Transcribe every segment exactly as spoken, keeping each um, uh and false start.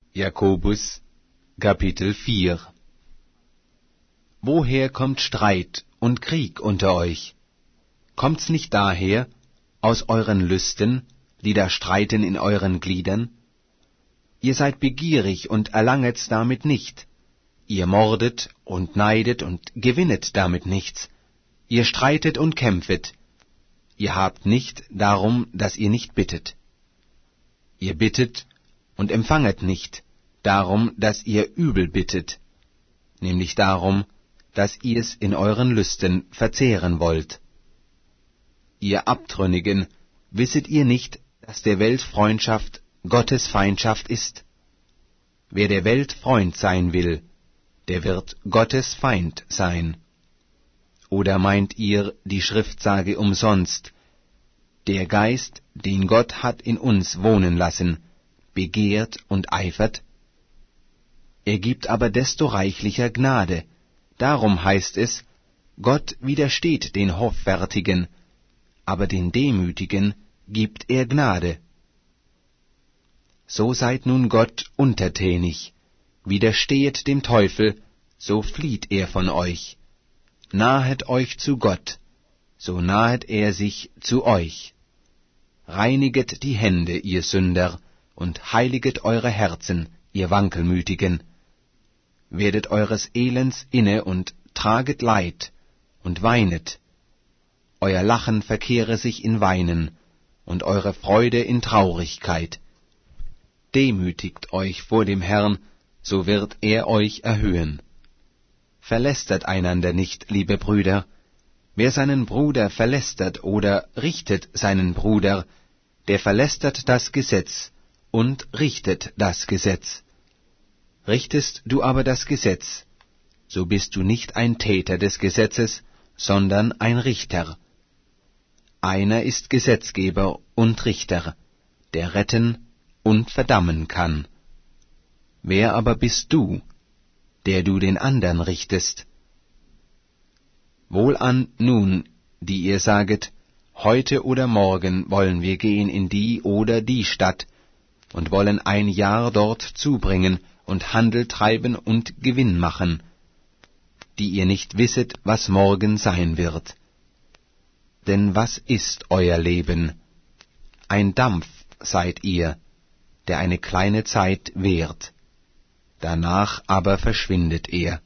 Jakobus, Kapitel vier. Woher kommt Streit und Krieg unter euch? Kommt's nicht daher, aus euren Lüsten, die da streiten in euren Gliedern? Ihr seid begierig und erlanget's damit nicht. Ihr mordet und neidet und gewinnet damit nichts. Ihr streitet und kämpfet. Ihr habt nicht darum, dass ihr nicht bittet. Ihr bittet und empfanget nicht, darum, dass ihr übel bittet, nämlich darum, dass ihr's in euren Lüsten verzehren wollt. Ihr Abtrünnigen, wisset ihr nicht, dass der Welt Freundschaft Gottes Feindschaft ist? Wer der Welt Freund sein will, der wird Gottes Feind sein. Oder meint ihr, die Schrift sage umsonst, der Geist, den Gott hat in uns wohnen lassen, begehrt und eifert? Er gibt aber desto reichlicher Gnade. Darum heißt es, Gott widersteht den Hoffärtigen, aber den Demütigen gibt er Gnade. So seid nun Gott untertänig, widerstehet dem Teufel, so flieht er von euch. Nahet euch zu Gott, so nahet er sich zu euch. Reiniget die Hände, ihr Sünder, und heiliget eure Herzen, ihr Wankelmütigen. Werdet eures Elends inne und traget Leid und weinet. Euer Lachen verkehre sich in Weinen und eure Freude in Traurigkeit. Demütigt euch vor dem Herrn, so wird er euch erhöhen. Verlästert einander nicht, liebe Brüder. Wer seinen Bruder verlästert oder richtet seinen Bruder, der verlästert das Gesetz und richtet das Gesetz. Richtest du aber das Gesetz, so bist du nicht ein Täter des Gesetzes, sondern ein Richter. Einer ist Gesetzgeber und Richter, der retten und verdammen kann. Wer aber bist du, der du den andern richtest? Wohlan nun, die ihr saget, heute oder morgen wollen wir gehen in die oder die Stadt und wollen ein Jahr dort zubringen und Handel treiben und Gewinn machen, die ihr nicht wisset, was morgen sein wird. Denn was ist euer Leben? Ein Dampf seid ihr, der eine kleine Zeit währt, danach aber verschwindet er.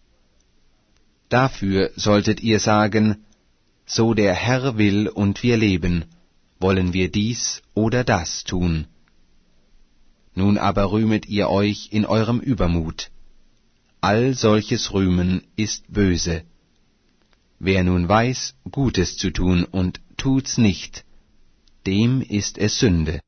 Dafür solltet ihr sagen, so der Herr will und wir leben, wollen wir dies oder das tun. Nun aber rühmet ihr euch in eurem Übermut. All solches Rühmen ist böse. Wer nun weiß, Gutes zu tun und tut's nicht, dem ist es Sünde.